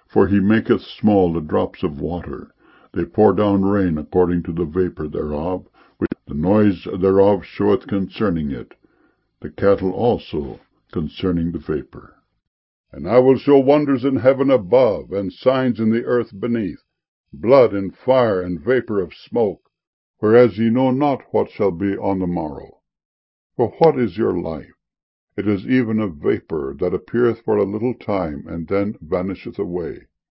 For he maketh small the drops of water. They pour down rain according to the vapour thereof, which the noise thereof showeth concerning it. The cattle also concerning the vapour. And I will show wonders in heaven above, and signs in the earth beneath, blood and fire and vapour of smoke, whereas ye know not what shall be on the morrow. For what is your life? It is even a vapour that appeareth for a little time, and then vanisheth away.